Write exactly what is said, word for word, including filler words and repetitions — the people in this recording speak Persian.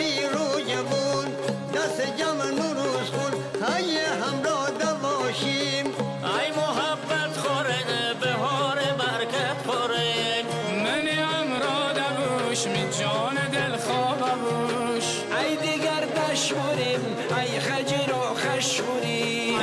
بی روی بون دست جمع نوروز خون های همراه باشیم. ای محبت خوره بهار برکت خوره من امرا دبوش می جان دل خواب بوش. ای دیگر دشوریم ای خجر و خشوریم